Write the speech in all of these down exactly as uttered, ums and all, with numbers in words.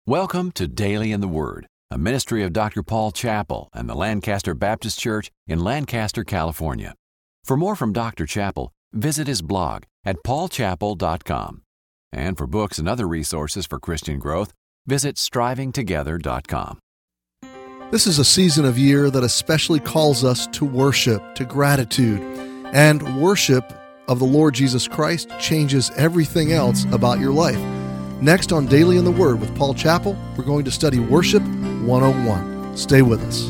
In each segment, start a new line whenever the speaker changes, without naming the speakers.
Welcome to Daily in the Word, a ministry of Doctor Paul Chappell and the Lancaster Baptist Church in Lancaster, California. For more from Doctor Chappell, visit his blog at paul chappell dot com. And for books and other resources for Christian growth, visit striving together dot com.
This is a season of year that especially calls us to worship, to gratitude. And worship of the Lord Jesus Christ changes everything else about your life. Next on Daily in the Word with Paul Chappell, we're going to study Worship one oh one. Stay with us.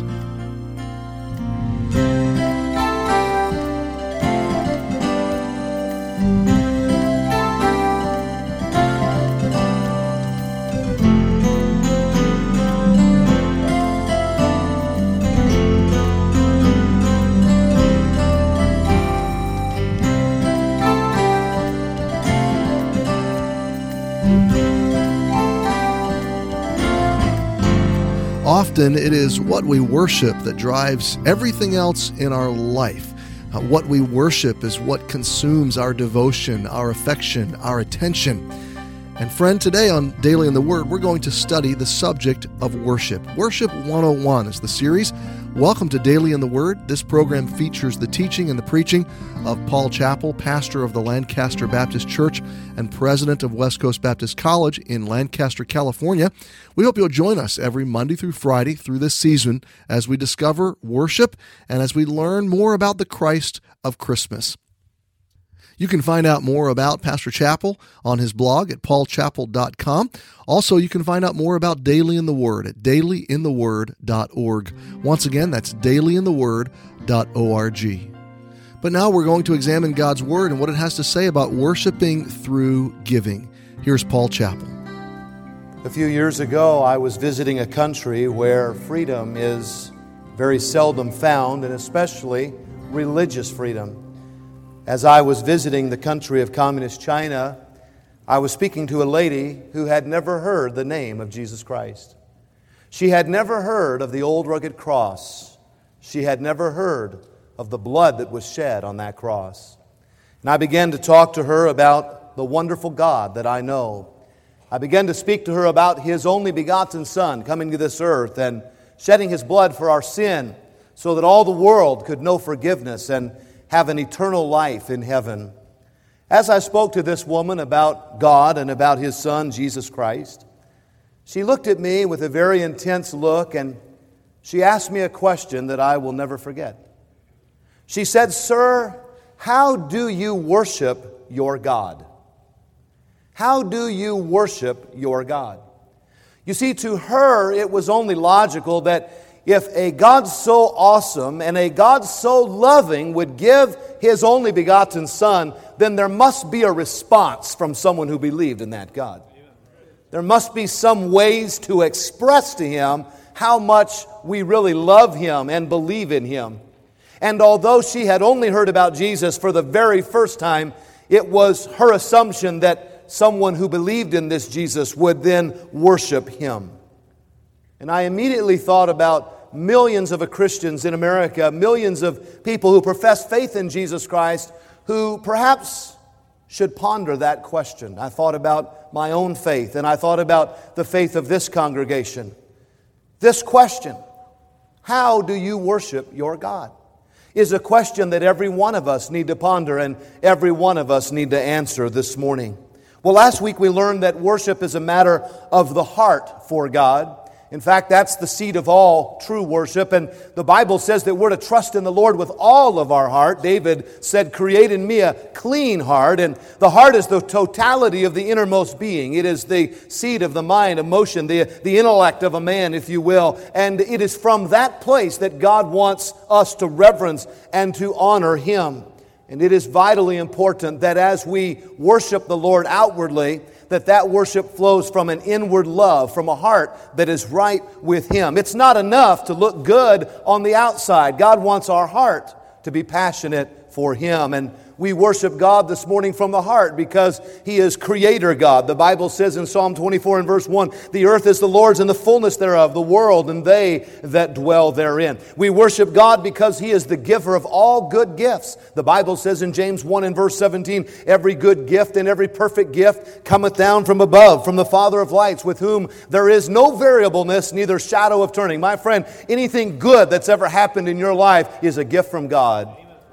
Often it is what we worship that drives everything else in our life. Uh, what we worship is what consumes our devotion, our affection, our attention. And friend, today on Daily in the Word, we're going to study the subject of worship. Worship one oh one is the series. Welcome to Daily in the Word. This program features the teaching and the preaching of Paul Chappell, pastor of the Lancaster Baptist Church and president of West Coast Baptist College in Lancaster, California. We hope you'll join us every Monday through Friday through this season as we discover worship and as we learn more about the Christ of Christmas. You can find out more about Pastor Chappell on his blog at paul chappell dot com. Also, you can find out more about Daily in the Word at daily in the word dot org. Once again, that's daily in the word dot org. But now we're going to examine God's Word and what it has to say about worshiping through giving. Here's Paul Chappell.
A few years ago, I was visiting a country where freedom is very seldom found, and especially religious freedom. As I was visiting the country of Communist China, I was speaking to a lady who had never heard the name of Jesus Christ. She had never heard of the old rugged cross. She had never heard of the blood that was shed on that cross. And I began to talk to her about the wonderful God that I know. I began to speak to her about His only begotten Son coming to this earth and shedding His blood for our sin so that all the world could know forgiveness and have an eternal life in heaven. As I spoke to this woman about God and about His Son, Jesus Christ, she looked at me with a very intense look and she asked me a question that I will never forget. She said, "Sir, how do you worship your God? How do you worship your God?" You see, to her, it was only logical that if a God so awesome and a God so loving would give His only begotten Son, then there must be a response from someone who believed in that God. There must be some ways to express to Him how much we really love Him and believe in Him. And although she had only heard about Jesus for the very first time, it was her assumption that someone who believed in this Jesus would then worship Him. And I immediately thought about millions of Christians in America, millions of people who profess faith in Jesus Christ, who perhaps should ponder that question. I thought about my own faith, and I thought about the faith of this congregation. This question, how do you worship your God, is a question that every one of us need to ponder and every one of us need to answer this morning. Well, last week we learned that worship is a matter of the heart for God. In fact, that's the seed of all true worship. And the Bible says that we're to trust in the Lord with all of our heart. David said, "Create in me a clean heart." And the heart is the totality of the innermost being. It is the seat of the mind, emotion, the, the intellect of a man, if you will. And it is from that place that God wants us to reverence and to honor Him. And it is vitally important that as we worship the Lord outwardly, that that worship flows from an inward love, from a heart that is right with Him. It's not enough to look good on the outside. God wants our heart to be passionate for Him. And we worship God this morning from the heart because He is Creator God. The Bible says in Psalm twenty-four and verse one, "The earth is the Lord's and the fullness thereof, the world and they that dwell therein." We worship God because He is the giver of all good gifts. The Bible says in James one and verse seventeen, "Every good gift and every perfect gift cometh down from above, from the Father of lights, with whom there is no variableness, neither shadow of turning." My friend, anything good that's ever happened in your life is a gift from God.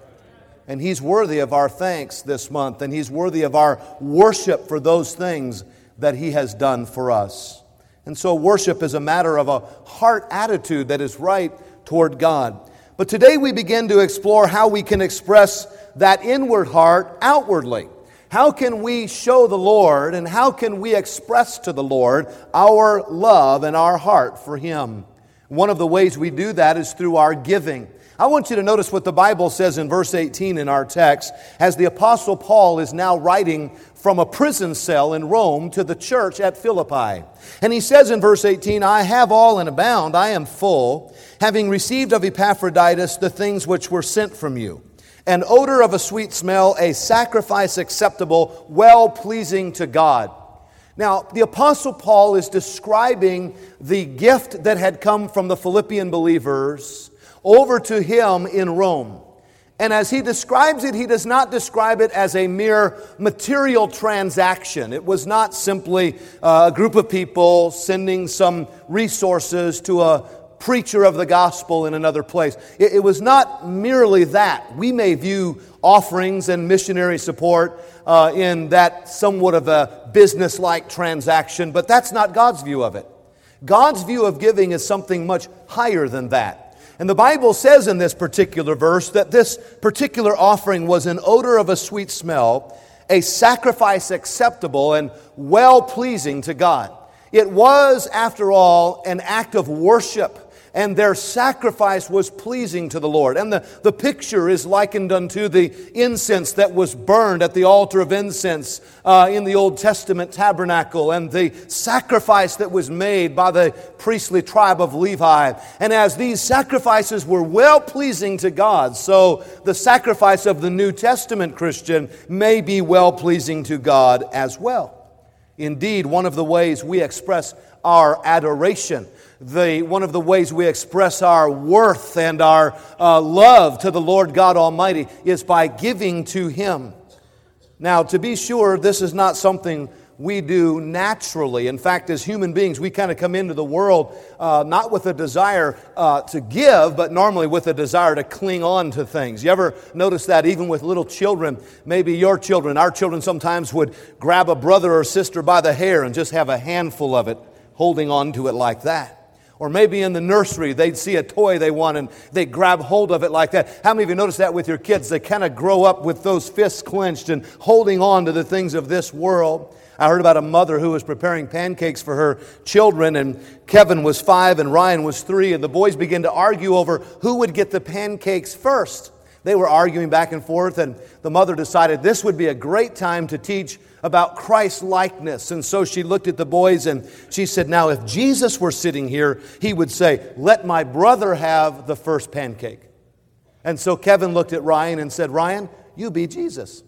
And He's worthy of our thanks this month, and He's worthy of our worship for those things that He has done for us. And so worship is a matter of a heart attitude that is right toward God. But today we begin to explore how we can express that inward heart outwardly. How can we show the Lord, and how can we express to the Lord our love and our heart for Him? One of the ways we do that is through our giving. I want you to notice what the Bible says in verse eighteen in our text, as the Apostle Paul is now writing from a prison cell in Rome to the church at Philippi. And he says in verse eighteen, "I have all and abound, I am full, having received of Epaphroditus the things which were sent from you, an odor of a sweet smell, a sacrifice acceptable, well-pleasing to God." Now, the Apostle Paul is describing the gift that had come from the Philippian believers over to him in Rome. And as he describes it, he does not describe it as a mere material transaction. It was not simply a group of people sending some resources to a preacher of the gospel in another place. It, it was not merely that. We may view offerings and missionary support uh, in that somewhat of a business-like transaction, but that's not God's view of it. God's view of giving is something much higher than that. And the Bible says in this particular verse that this particular offering was an odor of a sweet smell, a sacrifice acceptable and well-pleasing to God. It was, after all, an act of worship, and their sacrifice was pleasing to the Lord. And the, the picture is likened unto the incense that was burned at the altar of incense uh, in the Old Testament tabernacle, and the sacrifice that was made by the priestly tribe of Levi. And as these sacrifices were well-pleasing to God, so the sacrifice of the New Testament Christian may be well-pleasing to God as well. Indeed, one of the ways we express our adoration, The, one of the ways we express our worth and our uh, love to the Lord God Almighty is by giving to Him. Now, to be sure, this is not something we do naturally. In fact, as human beings, we kind of come into the world uh, not with a desire uh, to give, but normally with a desire to cling on to things. You ever notice that even with little children? Maybe your children, our children sometimes would grab a brother or sister by the hair and just have a handful of it, holding on to it like that. Or maybe in the nursery, they'd see a toy they want and they grab hold of it like that. How many of you notice that with your kids? They kind of grow up with those fists clenched and holding on to the things of this world. I heard about a mother who was preparing pancakes for her children, and Kevin was five and Ryan was three, and the boys began to argue over who would get the pancakes first. They were arguing back and forth, and the mother decided this would be a great time to teach about Christ-likeness. And so she looked at the boys and she said, "Now, if Jesus were sitting here, He would say, 'Let my brother have the first pancake.'" And so Kevin looked at Ryan and said, "Ryan, you be Jesus."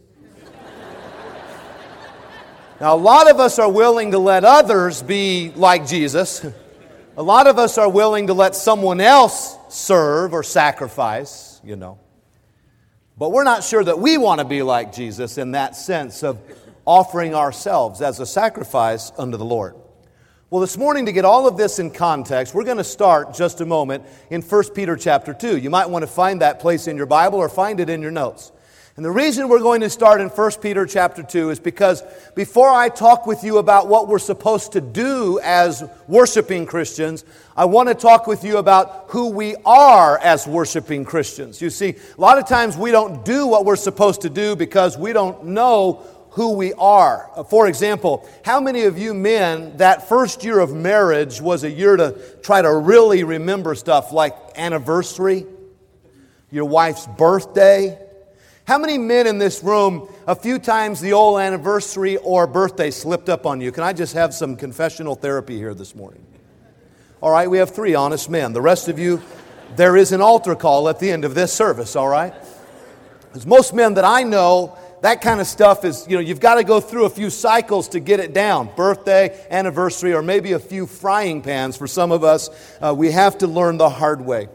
Now, a lot of us are willing to let others be like Jesus. A lot of us are willing to let someone else serve or sacrifice, you know. But we're not sure that we want to be like Jesus in that sense of offering ourselves as a sacrifice unto the Lord. Well, this morning, to get all of this in context, we're going to start just a moment in First Peter chapter two. You might want to find that place in your Bible or find it in your notes. And the reason we're going to start in First Peter chapter two is because before I talk with you about what we're supposed to do as worshiping Christians, I want to talk with you about who we are as worshiping Christians. You see, a lot of times we don't do what we're supposed to do because we don't know who we are. For example, how many of you men, that first year of marriage was a year to try to really remember stuff like anniversary, your wife's birthday? How many men in this room, a few times the old anniversary or birthday slipped up on you? Can I just have some confessional therapy here this morning? All right, we have three honest men. The rest of you, there is an altar call at the end of this service, all right? Because most men that I know, that kind of stuff is, you know, you've got to go through a few cycles to get it down. Birthday, anniversary, or maybe a few frying pans for some of us. Uh, we have to learn the hard way.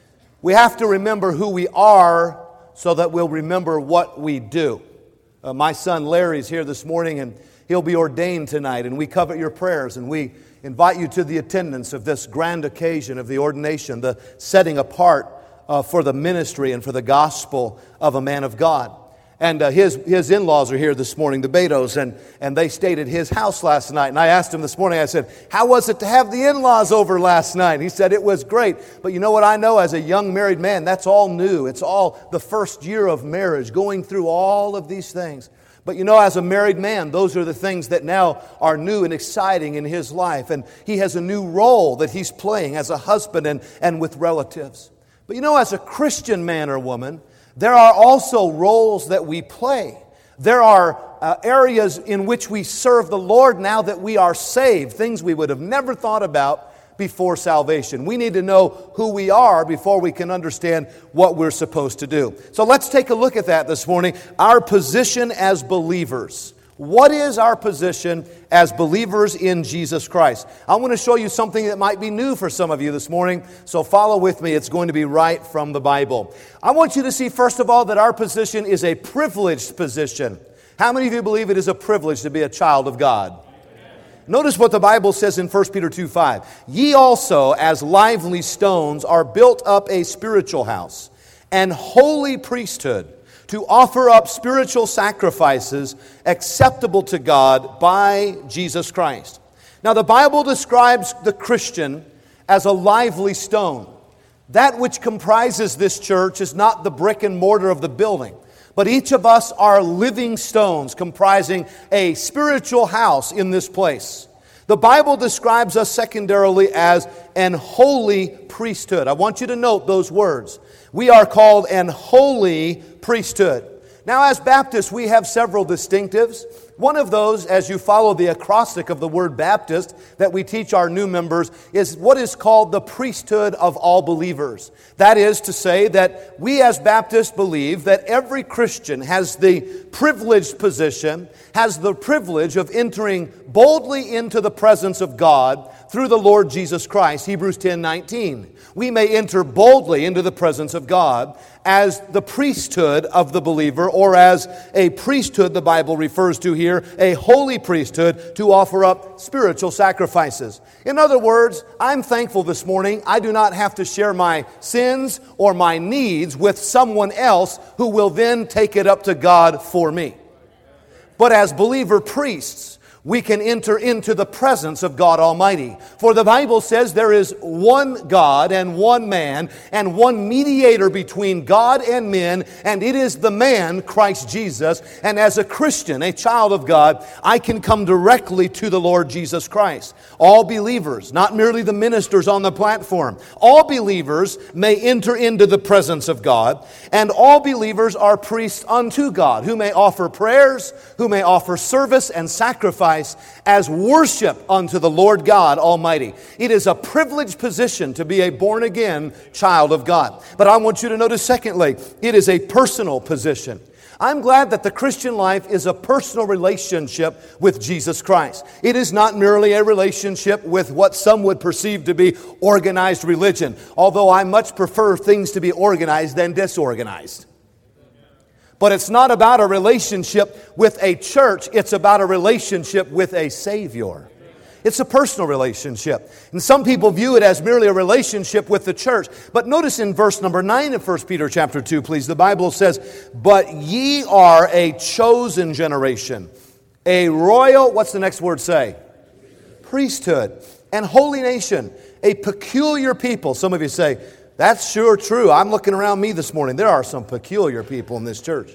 We have to remember who we are so that we'll remember what we do. Uh, my son Larry's here this morning, and he'll be ordained tonight, and we covet your prayers, and we invite you to the attendance of this grand occasion of the ordination, the setting apart uh, for the ministry and for the gospel of a man of God. And uh, his his in-laws are here this morning, the Betos, and, and they stayed at his house last night. And I asked him this morning, I said, how was it to have the in-laws over last night? And he said, it was great. But you know what I know as a young married man? That's all new. It's all the first year of marriage, going through all of these things. But you know, as a married man, those are the things that now are new and exciting in his life. And he has a new role that he's playing as a husband and, and with relatives. But you know, as a Christian man or woman, there are also roles that we play. There are uh, areas in which we serve the Lord now that we are saved, things we would have never thought about before salvation. We need to know who we are before we can understand what we're supposed to do. So let's take a look at that this morning. Our position as believers. What is our position as believers in Jesus Christ? I want to show you something that might be new for some of you this morning, so follow with me. It's going to be right from the Bible. I want you to see, first of all, that our position is a privileged position. How many of you believe it is a privilege to be a child of God? Amen. Notice what the Bible says in First Peter two five. Ye also, as lively stones, are built up a spiritual house, an holy priesthood, to offer up spiritual sacrifices acceptable to God by Jesus Christ. Now, the Bible describes the Christian as a lively stone. That which comprises this church is not the brick and mortar of the building, but each of us are living stones comprising a spiritual house in this place. The Bible describes us secondarily as an holy priesthood. I want you to note those words. We are called an holy priesthood. Now, as Baptists, we have several distinctives. One of those, as you follow the acrostic of the word Baptist that we teach our new members, is what is called the priesthood of all believers. That is to say that we as Baptists believe that every Christian has the privileged position, has the privilege of entering boldly into the presence of God through the Lord Jesus Christ. Hebrews ten nineteen. We may enter boldly into the presence of God as the priesthood of the believer, or as a priesthood the Bible refers to here, a holy priesthood to offer up spiritual sacrifices. In other words, I'm thankful this morning I do not have to share my sins or my needs with someone else who will then take it up to God for me. But as believer priests, we can enter into the presence of God Almighty. For the Bible says there is one God and one man and one mediator between God and men, and it is the man, Christ Jesus. And as a Christian, a child of God, I can come directly to the Lord Jesus Christ. All believers, not merely the ministers on the platform, all believers may enter into the presence of God, and all believers are priests unto God, who may offer prayers, who may offer service and sacrifice as worship unto the Lord God Almighty. It is a privileged position to be a born-again child of God. But I want you to notice, secondly, it is a personal position. I'm glad that the Christian life is a personal relationship with Jesus Christ. It is not merely a relationship with what some would perceive to be organized religion, although I much prefer things to be organized than disorganized. But it's not about a relationship with a church. It's about a relationship with a Savior. It's a personal relationship. And some people view it as merely a relationship with the church. But notice in verse number nine of First Peter chapter two, please. The Bible says, but ye are a chosen generation, a royal, what's the next word say? Priesthood, and holy nation, a peculiar people. Some of you say, that's sure true. I'm looking around me this morning. There are some peculiar people in this church.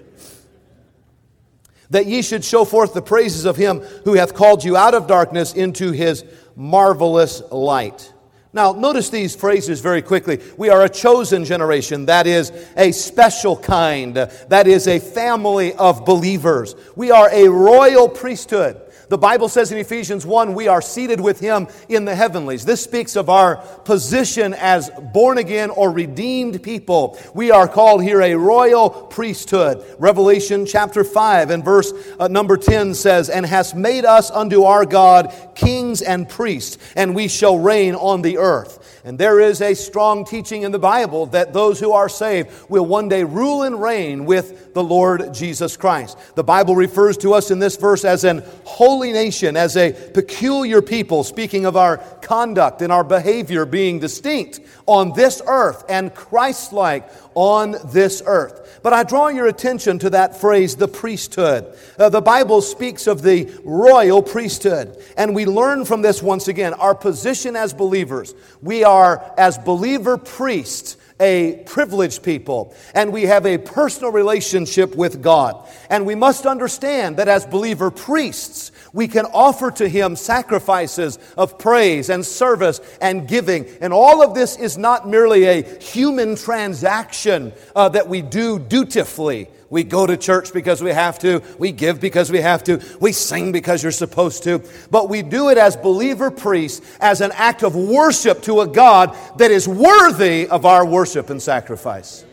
That ye should show forth the praises of Him who hath called you out of darkness into His marvelous light. Now, notice these phrases very quickly. We are a chosen generation. That is a special kind. That is a family of believers. We are a royal priesthood. The Bible says in Ephesians one, we are seated with Him in the heavenlies. This speaks of our position as born again or redeemed people. We are called here a royal priesthood. Revelation chapter five and verse uh, number ten says, and has made us unto our God kings and priests, and we shall reign on the earth. And there is a strong teaching in the Bible that those who are saved will one day rule and reign with the Lord Jesus Christ. The Bible refers to us in this verse as an holy nation, as a peculiar people, speaking of our conduct and our behavior being distinct on this earth and Christ-like on this earth. But I draw your attention to that phrase, the priesthood. Uh, the Bible speaks of the royal priesthood. And we learn from this once again, our position as believers. We are, as believer priests, a privileged people, and we have a personal relationship with God. And we must understand that as believer priests, we can offer to Him sacrifices of praise and service and giving. And all of this is not merely a human transaction uh, that we do dutifully. We go to church because we have to. We give because we have to. We sing because you're supposed to. But we do it as believer priests, as an act of worship to a God that is worthy of our worship and sacrifice.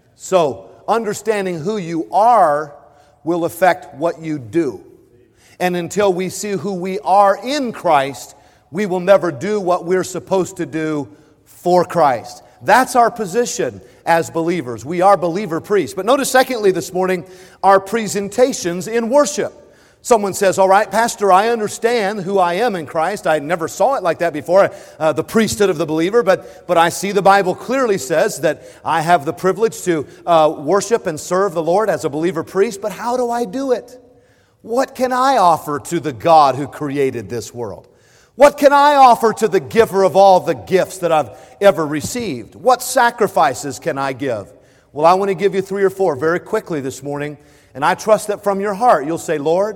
So, understanding who you are will affect what you do. And until we see who we are in Christ, we will never do what we're supposed to do for Christ. That's our position as believers. We are believer priests. But notice secondly this morning, our presentations in worship. Someone says, all right, Pastor, I understand who I am in Christ. I never saw it like that before, uh, the priesthood of the believer. But, but I see the Bible clearly says that I have the privilege to uh, worship and serve the Lord as a believer priest. But how do I do it? What can I offer to the God who created this world? What can I offer to the giver of all the gifts that I've ever received? What sacrifices can I give? Well, I want to give you three or four very quickly this morning. And I trust that from your heart you'll say, Lord,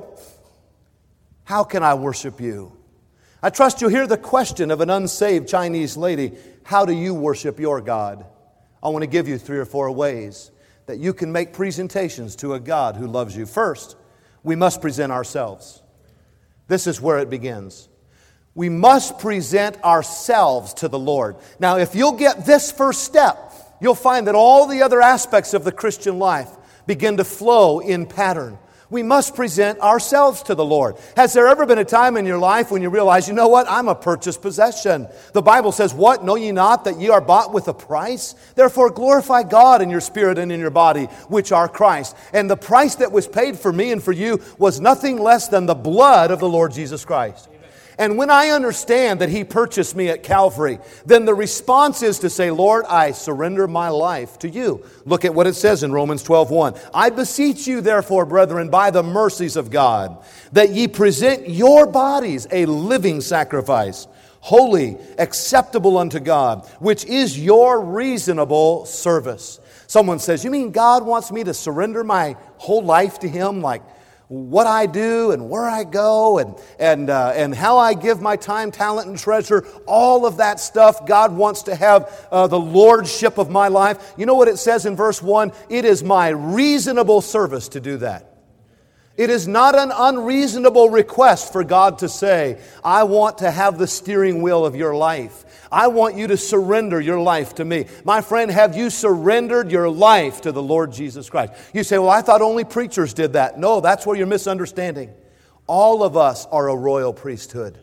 how can I worship you? I trust you'll hear the question of an unsaved Chinese lady, how do you worship your God? I want to give you three or four ways that you can make presentations to a God who loves you. First, we must present ourselves. This is where it begins. We must present ourselves to the Lord. Now, if you'll get this first step, you'll find that all the other aspects of the Christian life begin to flow in pattern. We must present ourselves to the Lord. Has there ever been a time in your life when you realize, you know what, I'm a purchased possession? The Bible says, what, know ye not that ye are bought with a price? Therefore glorify God in your spirit and in your body, which are Christ. And the price that was paid for me and for you was nothing less than the blood of the Lord Jesus Christ. And when I understand that He purchased me at Calvary, then the response is to say, Lord, I surrender my life to you. Look at what it says in Romans twelve one. I beseech you, therefore, brethren, by the mercies of God, that ye present your bodies a living sacrifice, holy, acceptable unto God, which is your reasonable service. Someone says, you mean God wants me to surrender my whole life to Him, like what I do and where I go and and uh, and how I give my time, talent, and treasure, all of that stuff, God wants to have uh, the lordship of my life. You know what it says in verse one? It is my reasonable service to do that. It is not an unreasonable request for God to say, I want to have the steering wheel of your life. I want you to surrender your life to me. My friend, have you surrendered your life to the Lord Jesus Christ? You say, well, I thought only preachers did that. No, that's where you're misunderstanding. All of us are a royal priesthood.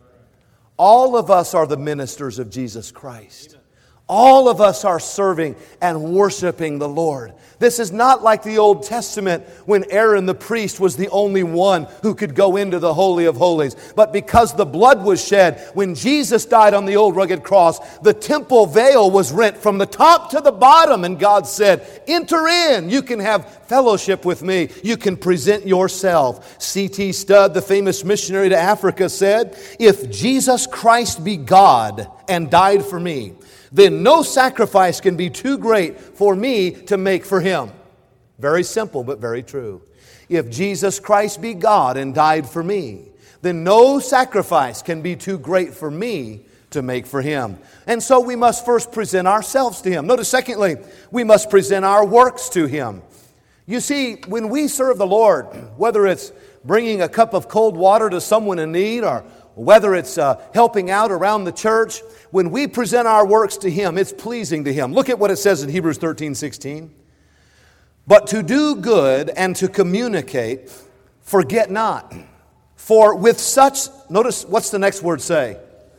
All of us are the ministers of Jesus Christ. All of us are serving and worshiping the Lord. This is not like the Old Testament when Aaron the priest was the only one who could go into the Holy of Holies. But because the blood was shed, when Jesus died on the old rugged cross, the temple veil was rent from the top to the bottom. And God said, enter in. You can have fellowship with me. You can present yourself. C T Studd, the famous missionary to Africa, said, if Jesus Christ be God and died for me, then no sacrifice can be too great for me to make for Him. Very simple, but very true. If Jesus Christ be God and died for me, then no sacrifice can be too great for me to make for Him. And so we must first present ourselves to Him. Notice, secondly, we must present our works to Him. You see, when we serve the Lord, whether it's bringing a cup of cold water to someone in need, or whether it's uh, helping out around the church, when we present our works to Him, it's pleasing to Him. Look at what it says in Hebrews thirteen sixteen. But to do good and to communicate, forget not. For with such, notice what's the next word say?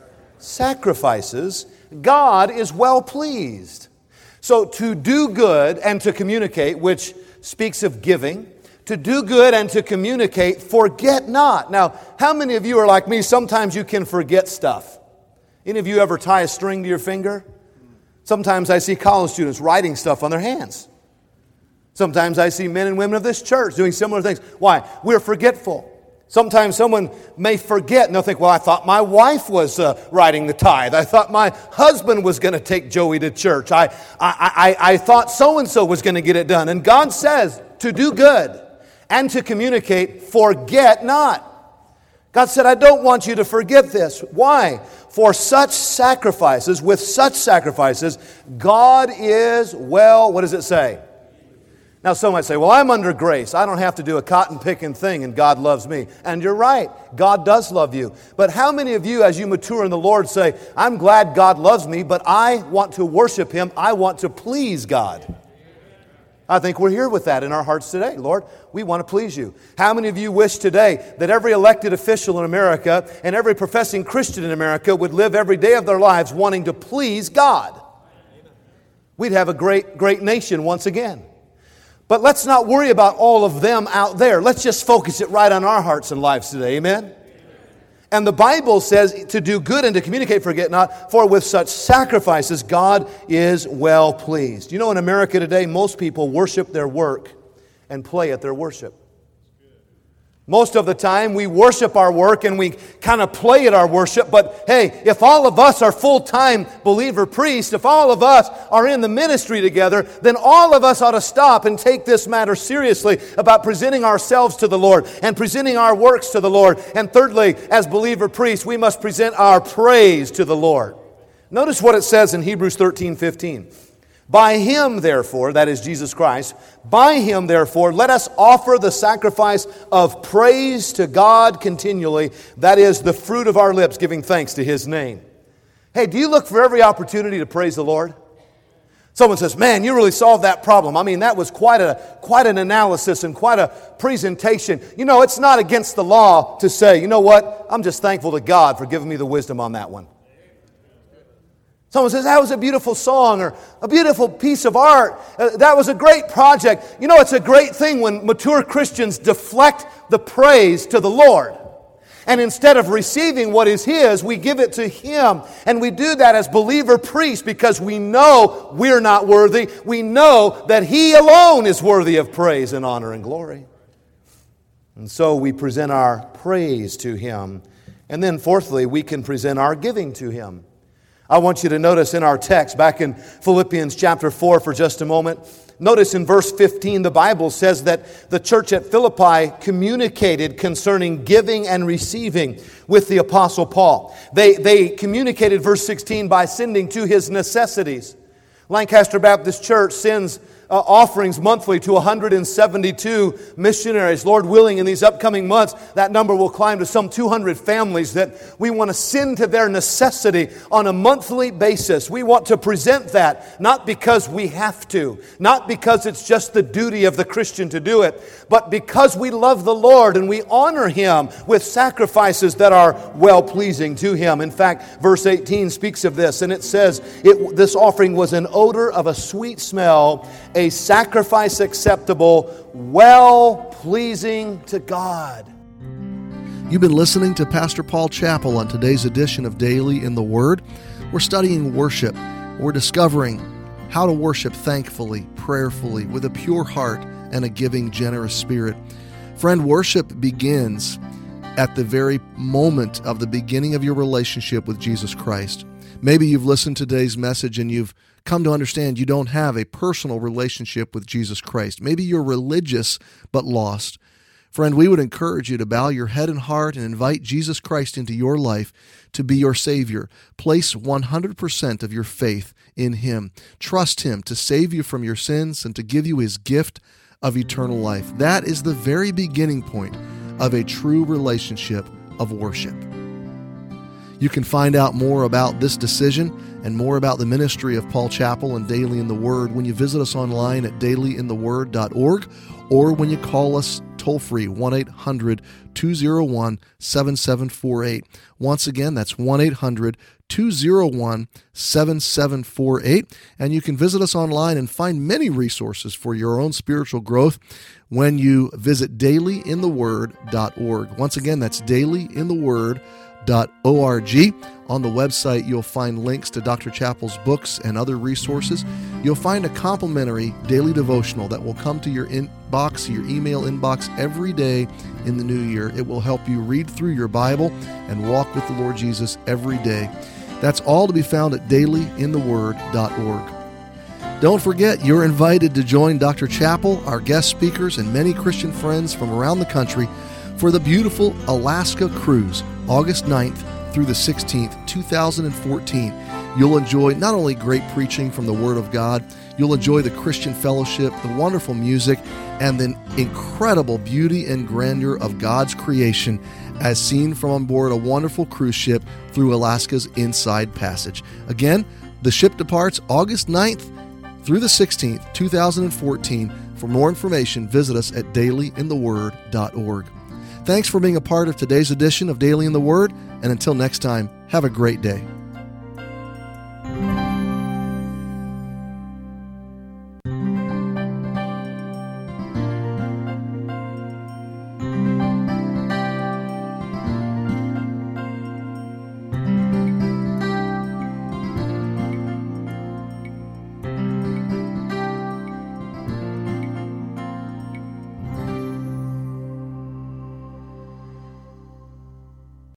Sacrifices, God is well pleased. So to do good and to communicate, which speaks of giving, to do good and to communicate, forget not. Now, how many of you are like me? Sometimes you can forget stuff. Any of you ever tie a string to your finger? Sometimes I see college students writing stuff on their hands. Sometimes I see men and women of this church doing similar things. Why? We're forgetful. Sometimes someone may forget and they'll think, well, I thought my wife was uh, writing the tithe. I thought my husband was going to take Joey to church. I, I, I, I thought so-and-so was going to get it done. And God says to do good and to communicate, forget not. God said, I don't want you to forget this. Why? For such sacrifices, with such sacrifices, God is well, what does it say? Now, some might say, well, I'm under grace. I don't have to do a cotton-picking thing, and God loves me. And you're right. God does love you. But how many of you, as you mature in the Lord, say, I'm glad God loves me, but I want to worship Him. I want to please God. I think we're here with that in our hearts today. Lord, we want to please You. How many of you wish today that every elected official in America and every professing Christian in America would live every day of their lives wanting to please God? We'd have a great, great nation once again. But let's not worry about all of them out there. Let's just focus it right on our hearts and lives today. Amen? Amen. And the Bible says to do good and to communicate, forget not, for with such sacrifices God is well pleased. You know, in America today, most people worship their work and play at their worship. Most of the time, we worship our work and we kind of play at our worship. But hey, if all of us are full-time believer priests, if all of us are in the ministry together, then all of us ought to stop and take this matter seriously about presenting ourselves to the Lord and presenting our works to the Lord. And thirdly, as believer priests, we must present our praise to the Lord. Notice what it says in Hebrews thirteen fifteen. By Him, therefore, that is Jesus Christ, by Him, therefore, let us offer the sacrifice of praise to God continually. That is the fruit of our lips, giving thanks to His name. Hey, do you look for every opportunity to praise the Lord? Someone says, man, you really solved that problem. I mean, that was quite a quite an analysis and quite a presentation. You know, it's not against the law to say, you know what, I'm just thankful to God for giving me the wisdom on that one. Someone says, that was a beautiful song or a beautiful piece of art. Uh, that was a great project. You know, it's a great thing when mature Christians deflect the praise to the Lord. And instead of receiving what is His, we give it to Him. And we do that as believer priests because we know we're not worthy. We know that He alone is worthy of praise and honor and glory. And so we present our praise to Him. And then fourthly, we can present our giving to Him. I want you to notice in our text, back in Philippians chapter four for just a moment, notice in verse fifteen, the Bible says that the church at Philippi communicated concerning giving and receiving with the Apostle Paul. They, they communicated, verse sixteen, by sending to his necessities. Lancaster Baptist Church sends Uh, offerings monthly to one hundred seventy-two missionaries. Lord willing, in these upcoming months, that number will climb to some two hundred families that we want to send to their necessity on a monthly basis. We want to present that, not because we have to, not because it's just the duty of the Christian to do it, but because we love the Lord and we honor Him with sacrifices that are well-pleasing to Him. In fact, verse eighteen speaks of this, and it says, it, this offering was an odor of a sweet smell, a sacrifice acceptable, well-pleasing to God.
You've been listening to Pastor Paul Chappell on today's edition of Daily in the Word. We're studying worship. We're discovering how to worship thankfully, prayerfully, with a pure heart and a giving, generous spirit. Friend, worship begins at the very moment of the beginning of your relationship with Jesus Christ. Maybe you've listened to today's message and you've come to understand you don't have a personal relationship with Jesus Christ. Maybe you're religious but lost. Friend, we would encourage you to bow your head and heart and invite Jesus Christ into your life to be your Savior. Place one hundred percent of your faith in Him. Trust Him to save you from your sins and to give you His gift of eternal life. That is the very beginning point of a true relationship of worship. You can find out more about this decision and more about the ministry of Paul Chappell and Daily in the Word when you visit us online at daily in the word dot org or when you call us toll-free, one eight hundred two oh one seven seven four eight. Once again, that's one eight hundred two oh one seven seven four eight. And you can visit us online and find many resources for your own spiritual growth when you visit daily in the word dot org. Once again, that's daily in the word dot org. On the website, you'll find links to Doctor Chappell's books and other resources. You'll find a complimentary daily devotional that will come to your inbox, your email inbox every day in the new year. It will help you read through your Bible and walk with the Lord Jesus every day. That's all to be found at daily in the word dot org. Don't forget, you're invited to join Doctor Chappell, our guest speakers, and many Christian friends from around the country for the beautiful Alaska cruise, August ninth through the sixteenth, two thousand fourteen. You'll enjoy not only great preaching from the Word of God, you'll enjoy the Christian fellowship, the wonderful music, and the incredible beauty and grandeur of God's creation as seen from on board a wonderful cruise ship through Alaska's Inside Passage. Again, the ship departs August ninth through the sixteenth, two thousand fourteen. For more information, visit us at daily in the word dot org. Thanks for being a part of today's edition of Daily in the Word, and until next time, have a great day.